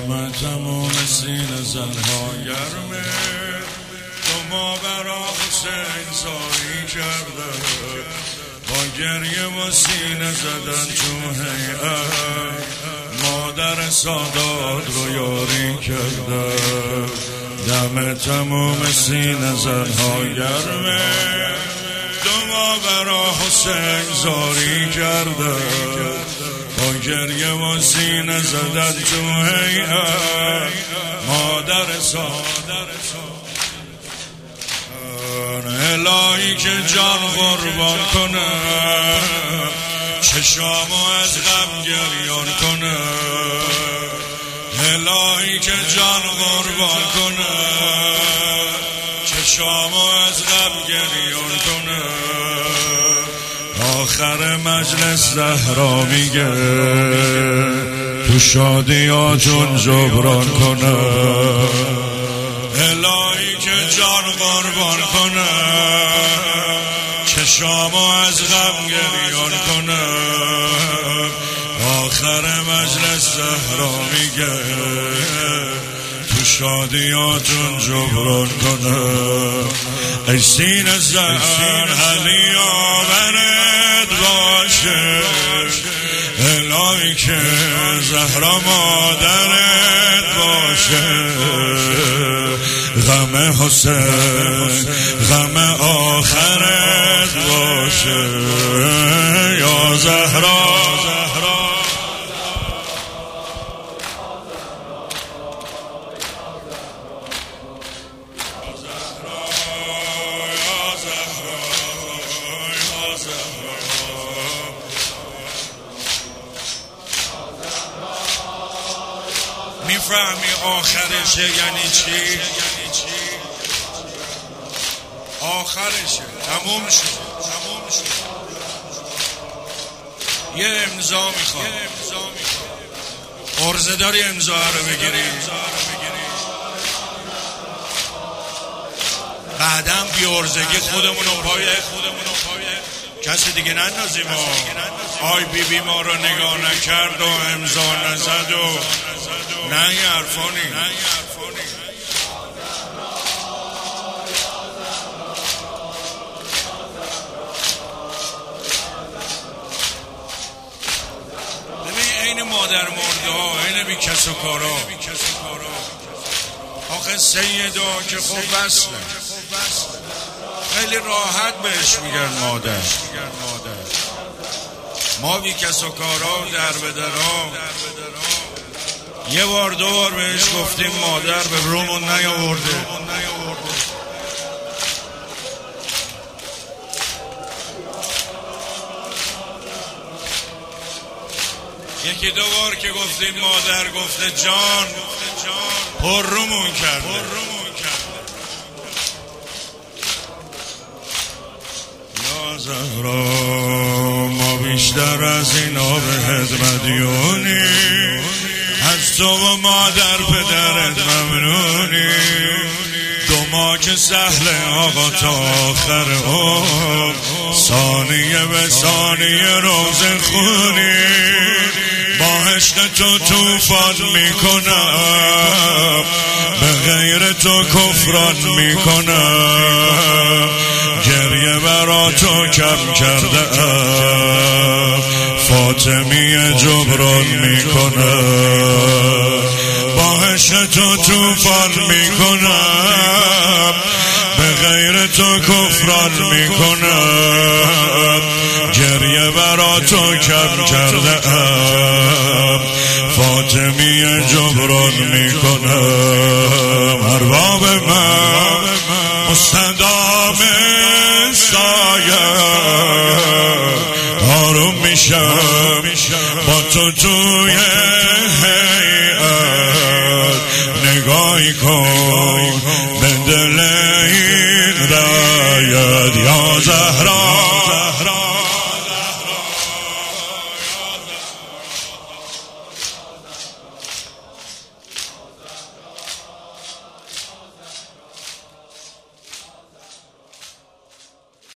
دم تموم سینه زنها گرمه تو ما برا حسین زاری کرده با گریه و سینه زدن تو هیئت مادر سادات رو یاری کرده دم تموم سینه زنها گرمه تو ما برا حسین زاری کرده با گریه و سینه زدن تو هیئت مادر سادات الهی که جان قربان کنه چشامو از غم گریان کنه الهی که جان قربان کنه چشامو از غم گریان کنه آخر مجلس زهرا میگه تو شادیاتون جبران کنه الهی که جان قربان کنه چشامو از غم گریان کنه آخر مجلس زهرا میگه تو شادیاتون جبران کنه ای سینه زن علی آورد باشه الهی که زهرا مادرت باشه غم حسین غم آخرت باشه یا زهرا میفهمی آخرشه یعنی چی؟ آخرشه تموم شد یه امضا میخوام عرضه داری امضا رو بگیری بعدم بی عرضگی خودمونو پای کسی دیگه نندازیم آی بی بی ما رو نگاه نکرد و امضا نزد و نه یه حرفانی ببین این مادر مرده ها این بی کس و کارا آخه سیدا که خب وصله خیلی راحت بهش میگن مادر ما بی کس و کارا در به درا یه بار دو بار بهش گفتیم مادر به رومون نیاورده یکی دو بار که گفتیم مادر گفته جان پر رومون کرده یا زهرا ما بیشتر از اینا بهت مدیونی از تو و مادر پدرت ممنونی دو ما که سهل آقا تا آخر ثانیه به ثانیه روزه خونی باهشت تو توفان میکنم به غیر تو کفران میکنم گریه برا تو کم کرده فاطمی جبران میکنم باهشت تو توفان میکنم به غیر تو کفران میکنم گریه برا تو کم کرده فاطمی جبران میکنم ارباب من مستدام سایه آروم میشم با تو توی هیئت نگاهی کن